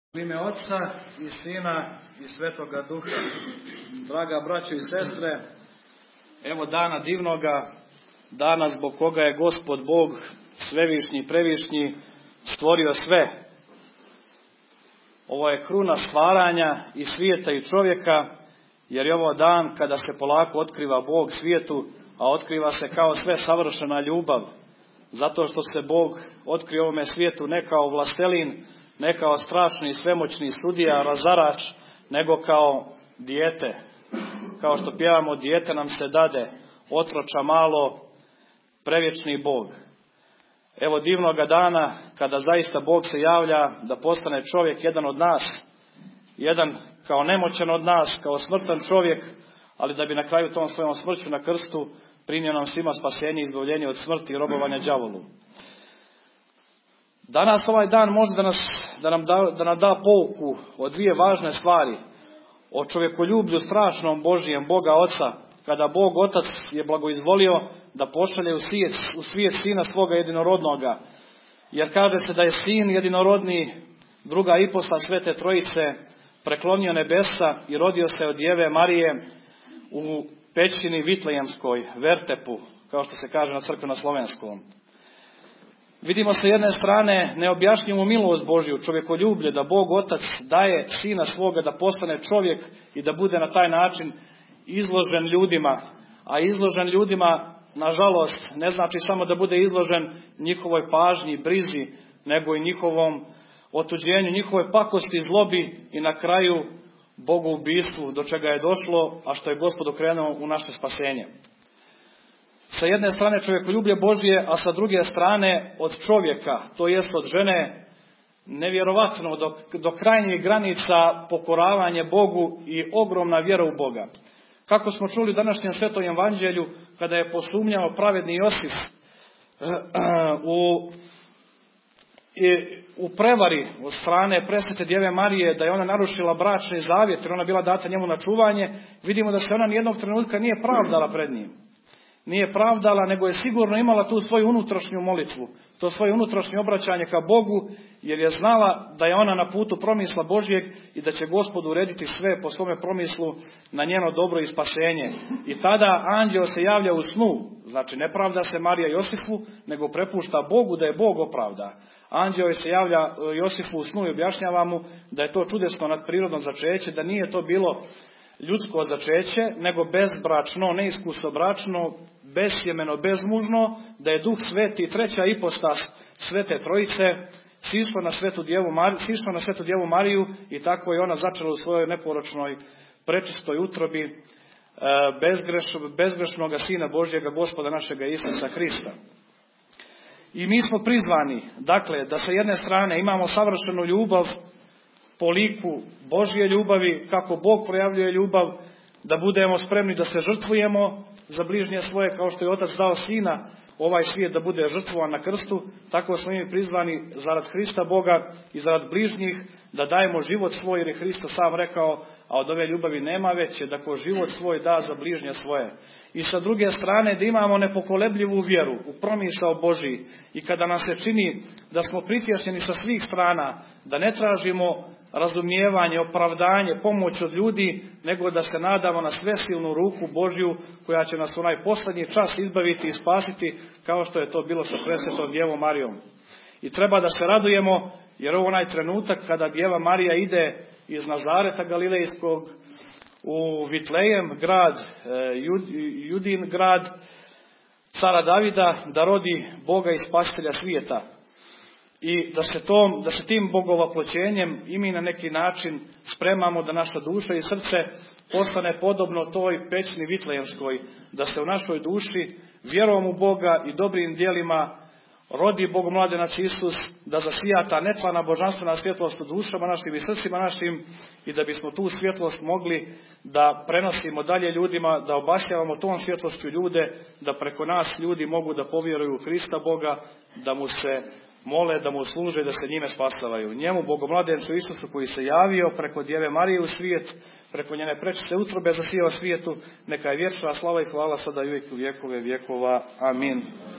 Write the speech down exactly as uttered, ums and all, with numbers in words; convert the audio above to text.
U ime Oca i Sina i Svetoga Duha. Draga braćo i sestre, evo dana divnoga, dana zbog koga je Gospod Bog svevišnji i previšnji stvorio sve. Ovo je kruna stvaranja i svijeta i čovjeka, jer je ovo dan kada se polako otkriva Bog svijetu, a otkriva se kao sve savršena ljubav. Zato što se Bog otkrio ovome svijetu ne kao vlastelin, ne kao strašni i svemoćni sudija, razarač, nego kao dijete. Kao što pjevamo, dijete nam se dade, otroča malo, prevječni Bog. Evo divnoga dana kada zaista Bog se javlja da postane čovjek, jedan od nas, jedan kao nemoćan od nas, kao smrtan čovjek, ali da bi na kraju tom svojom smrću na krstu prinio nam svima spasenje i izbavljenje od smrti i robovanja đavolu. Danas ovaj dan može da, nas, da, nam da, da nam da pouku o dvije važne stvari. O čovjekoljublju strašnom Božijem, Boga Oca, kada Bog Otac je blagoizvolio da pošalje u svijet, u svijet Sina svoga jedinorodnoga. Jer kaže se da je Sin jedinorodni, druga iposta Svete Trojice, preklonio nebesa i rodio se od Djeve Marije u pećini Vitlejemskoj, vertepu, kao što se kaže na crkvi na slovenskom. Vidimo sa jedne strane neobjašnjivu milost Božju, čovjekoljublje, da Bog Otac daje Sina svoga da postane čovjek i da bude na taj način izložen ljudima. A izložen ljudima, nažalost, ne znači samo da bude izložen njihovoj pažnji, brizi, nego i njihovom otuđenju, njihovoj pakosti, zlobi i na kraju bogoubistvu, do čega je došlo, a što je Gospod okrenuo u naše spasenje. Sa jedne strane čovjekoljublje Božje, a sa druge strane od čovjeka, to jest od žene, nevjerovatno do, do krajnjih granica pokoravanje Bogu i ogromna vjera u Boga. Kako smo čuli u današnjem Svetom Evanđelju, kada je posumnjao pravedni Josif u, u prevari od strane presvete Djeve Marije, da je ona narušila bračni zavjet, jer ona bila data njemu na čuvanje, vidimo da se ona nijednog trenutka nije pravdala pred njim. Nije pravdala, nego je sigurno imala tu svoju unutrašnju molitvu, to svoje unutrašnje obraćanje ka Bogu, jer je znala da je ona na putu promisla Božjeg i da će Gospod urediti sve po svome promislu na njeno dobro i spasenje. I tada anđeo se javlja u snu, znači ne pravda se Marija Josifu, nego prepušta Bogu da je Bog opravda. Anđeo se javlja Josifu u snu i objašnjava mu da je to čudesno nadprirodno začeće, da nije to bilo ljudsko začeće, nego bezbračno, neiskusobračno, besjemeno, bezmužno, da je Duh Sveti, treća ipostas Svete Trojice, sišla na Svetu Djevu Mariju, sišla na Svetu Djevu Mariju i tako je ona začela u svojoj neporočnoj, prečistoj utrobi bezgreš, bezgrešnoga Sina Božjega, Gospoda našega Isusa Hrista. I mi smo prizvani, dakle, da sa jedne strane imamo savršenu ljubav, po liku Božje ljubavi, kako Bog projavljuje ljubav, da budemo spremni da se žrtvujemo za bližnje svoje, kao što je Otac dao Sina ovaj svijet da bude žrtvovan na krstu, tako smo mi prizvani zarad Hrista Boga i zarad bližnjih da dajemo život svoj, jer je Hrista sam rekao, a od ove ljubavi nema veće, da ko život svoj da za bližnje svoje. I sa druge strane da imamo nepokolebljivu vjeru u promisao Božji i kada nam se čini da smo pritješnjeni sa svih strana, da ne tražimo razumijevanje, opravdanje, pomoć od ljudi, nego da se nadamo na svesilnu ruku Božju koja će nas onaj posljednji čas izbaviti i spasiti, kao što je to bilo sa presvetom Djevom Marijom. I treba da se radujemo, jer ovo onaj trenutak kada Djeva Marija ide iz Nazareta Galilejskog u Vitlejem, grad, Judin grad cara Davida, da rodi Boga i spasitelja svijeta. I da se, tom, da se tim bogovaploćenjem i mi na neki način spremamo da naša duša i srce postane podobno toj pećini Vitlejemskoj, da se u našoj duši vjerom u Boga i dobrim djelima rodi Bogomladenac Isus, da zasija ta netvana božanstvena svjetlost u dušama našim i srcima našim i da bismo tu svjetlost mogli da prenosimo dalje ljudima, da obasjavamo tom svjetlošću ljude, da preko nas ljudi mogu da povjeruju u Hrista Boga, da mu se mole, da mu služe, da se njime spasavaju. Njemu, Bogomladencu Isusu, koji se javio preko Djeve Marije u svijet, preko njene prečiste utrobe zasijao svijetu, neka je vječna slava i hvala sada i uvijek u vjekove vjekova. Amin.